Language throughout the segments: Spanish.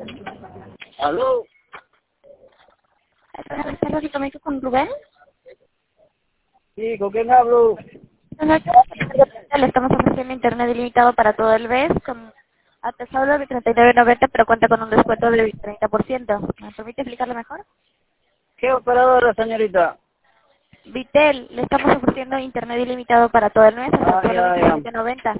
¿Aló? Lógicamente con Rubén. Sí, ¿con quién hablo? Le estamos ofreciendo internet ilimitado para todo el mes con a pesar de 39.90, pero cuenta con un descuento del 30%. ¿Me permite explicarlo mejor? ¿Qué operadora, señorita? Vitel, le estamos ofreciendo internet ilimitado para todo el mes hasta solo Ya, ya. 27.90.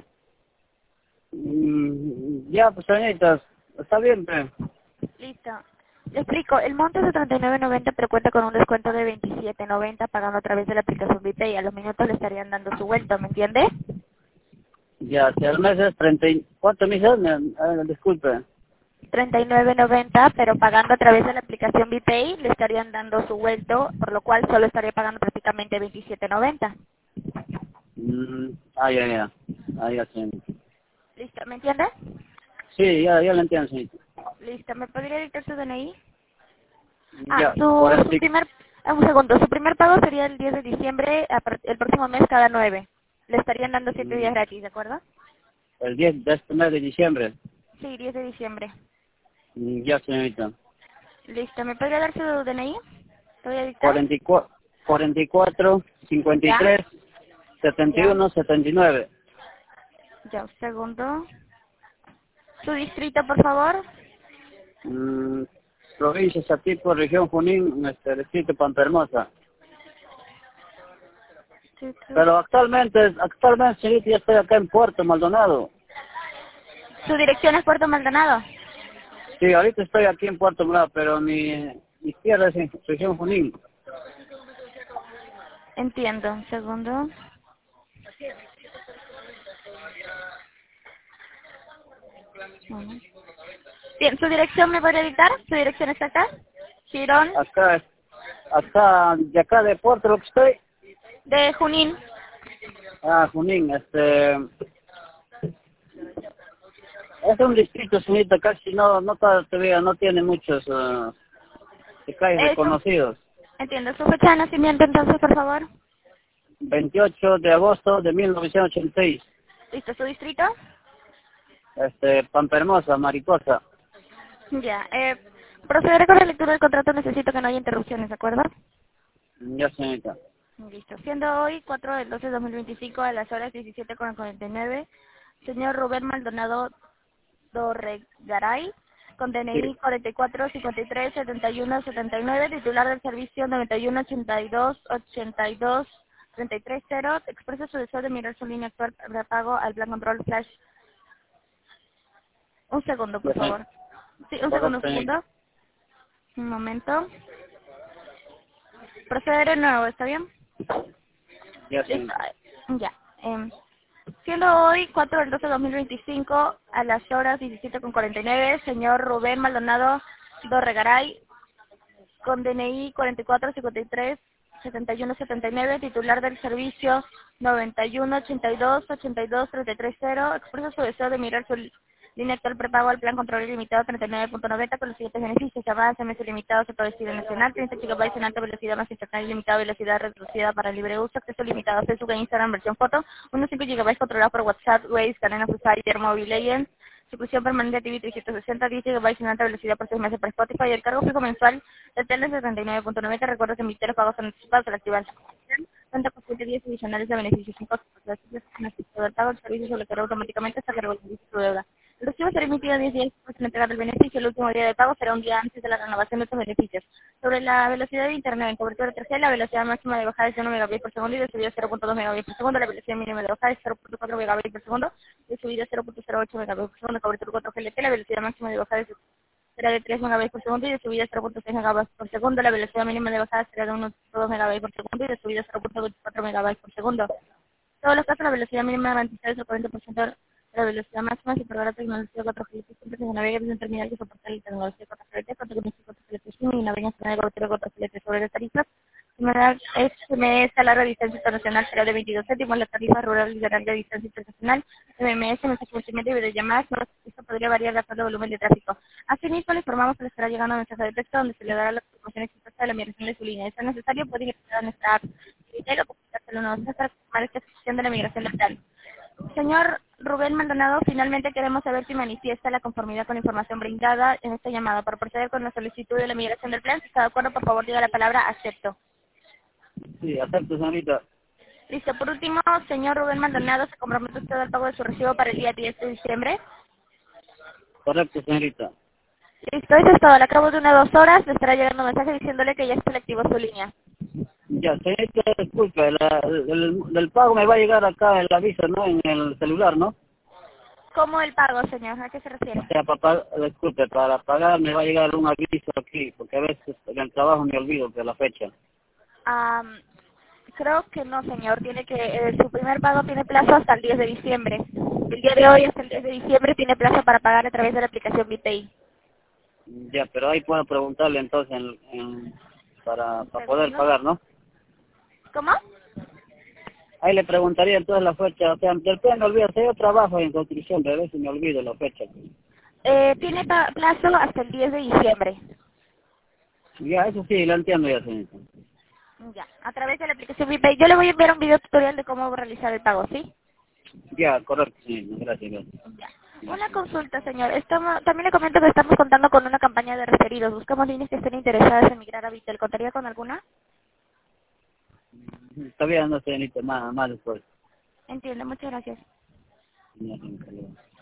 Ya, pues, señorita, está bien, pues. Listo. Le explico, el monto es de 39.90, pero cuenta con un descuento de 27.90 pagando a través de la aplicación Vitel y a los minutos le estarían dando su vuelto, ¿me entiende? Ya, si al mes es 30 ¿Cuánto me dices? Disculpe. 39.90, pero pagando a través de la aplicación BPay le estarían dando su vuelto, por lo cual solo estaría pagando prácticamente 27.90. Ya, ya. Ya, señorita. ¿Listo? ¿Me entiende? Sí, ya lo entiendo, señorita. Listo. ¿Me podría dictar su DNI? Ya, Su primer, un segundo, su primer pago sería el 10 de diciembre, el próximo mes cada 9. Le estarían dando 7 días gratis, ¿de acuerdo? el 10 de este mes de diciembre. Sí, 10 de diciembre. Ya, señorita. Listo. ¿Me podría dar su DNI? ¿Te voy a dictar? 44, 44, Ya, 53, ya, 71, 79. ya, un segundo. ¿Su distrito, por favor? Mm, Provincia Satipo, región Junín, distrito Pampa Hermosa. Pero actualmente, señorita, ya estoy acá en Puerto Maldonado. ¿Su dirección es Puerto Maldonado? Sí, ahorita estoy aquí en Puerto Maldonado, pero mi tierra es en región Junín. Entiendo, un segundo. Bueno. Bien, ¿su dirección me podría dictar? ¿Su dirección exacta? Girón De acá de Puerto lo que estoy, de Junín. Junín, es un distrito, señorita, casi todavía no tiene muchos calles Eso, reconocidos. entiendo. ¿Su fecha de nacimiento entonces, por favor? 28 de agosto de 1986, ¿Listo, su distrito? Pampa Hermosa, Mariposa. Ya, procederé con la lectura del contrato, necesito que no haya interrupciones, ¿de acuerdo? Ya, señorita. Listo. Siendo hoy 4 del 12 de 2025 a las horas 17:49, señor Rubén Maldonado Dorregaray, con Sí. DNI 44537179, titular del servicio 9182823330, expresa su deseo de mirar su línea actual de pago al plan control flash. Un segundo, por Ya, favor. Sí, un segundo, correcto, un señorita. segundo. Un momento. Proceder de nuevo, ¿está bien? Ya, Listo. señorita. Ya. Siendo hoy 4 del 12 de 2025 a las horas 17:49, señor Rubén Maldonado Dorregaray, con DNI 44537179, titular del servicio 9182823330, expresa su deseo de mirar su línea actual prepago al plan control ilimitado 39.90 con los siguientes beneficios: llamadas SMS ilimitados a todo estilo nacional, 30 GB en alta velocidad más internet ilimitado, velocidad reducida para libre uso, acceso limitado a Facebook e Instagram versión foto, unos 5 GB controlados por WhatsApp, Waze, cadena Free Fire, Mobile Legends, suscripción permanente TV 360, 10 GB en alta velocidad por 6 meses para Spotify y el cargo fijo mensual del TEL de 79.90. Recuerda que emitir los pagos anticipados al activar la suscripción. Cuenta con 7 días adicionales de beneficios sin costo. Los servicios en el sitio del pago, el servicio se bloqueará automáticamente hasta que regularice su deuda. El recibo será emitido 10 días después de la entrega del beneficio. El último día de pago será un día antes de la renovación de estos beneficios. Sobre la velocidad de Internet en cobertura 3G, la velocidad máxima de bajada es de 1 megabits por segundo y de subida 0.2 megabits por segundo. La velocidad mínima de bajada es 0.4 megabits por segundo y de subida 0.08 megabits por segundo. Cobertura 4G LTE, la velocidad máxima de bajada será de 3 megabits por segundo y de subida 0.6 megabits por segundo. La velocidad mínima de bajada será de 1.2 megabits por segundo y de subida 0.24 megabits por segundo. En todos los casos, la velocidad mínima garantizada es el 40% de la velocidad máxima si por la tecnología 4G. Siempre se navega desde un terminal que soporta la tecnología 4G, 4G y navega en zona de cobertura 4G sobre las tarifas. Similar SMS a larga distancia internacional será de 22 céntimos, la tarifa rural y de larga distancia internacional, MMS, mensaje multimedia y videollamadas, esto podría variar de acuerdo al volumen de tráfico. Asimismo, le informamos que le estará llegando un mensaje de texto donde se le dará la información expuesta de la migración de su línea. De ser necesario, puede ingresar a nuestra app y o comunicarse al 123 para confirmar esta ejecución de la migración lateral. Señor Rubén Maldonado, finalmente queremos saber si manifiesta la conformidad con la información brindada en esta llamada. Para proceder con la solicitud de la migración del plan, si está de acuerdo, por favor diga la palabra acepto. Sí, acepto, señorita. Listo. Por último, señor Rubén Maldonado, ¿se compromete usted al pago de su recibo para el día 10 de diciembre? Correcto, señorita. Listo, eso es todo. Al cabo de 1 o 2 horas le estará llegando un mensaje diciéndole que ya se le activó su línea. Ya, señorita, disculpe, del pago me va a llegar acá el aviso, ¿no? En el celular, ¿no? ¿Cómo el pago, señor? ¿A qué se O refiere? sea, disculpe, para pagar me va a llegar un aviso aquí, porque a veces en el trabajo me olvido de la fecha. Am, Creo que no, señor. Tiene que su primer pago tiene plazo hasta el 10 de diciembre. El día de hoy, hasta el 10 de diciembre, tiene plazo para pagar a través de la aplicación BPI. Ya, pero ahí puedo preguntarle entonces para poder pagar, ¿no? ¿Cómo? Ahí le preguntaría entonces la fecha, o sea, del plan me olvido, si yo trabajo en construcción, pero a veces me olvido la fecha. Tiene plazo hasta el 10 de diciembre. Ya, eso sí, lo entiendo ya, señorita. Ya, a través de la aplicación BPay. Yo le voy a enviar un video tutorial de cómo realizar el pago, ¿sí? Ya, correcto, señorita, gracias, gracias. Ya. Una consulta, señor. También le comento que estamos contando con una campaña de referidos. Buscamos líneas que estén interesadas en migrar a Vitel. ¿Contaría con alguna? Todavía no, señorita, más después. Entiendo, muchas gracias. Ya, señorita,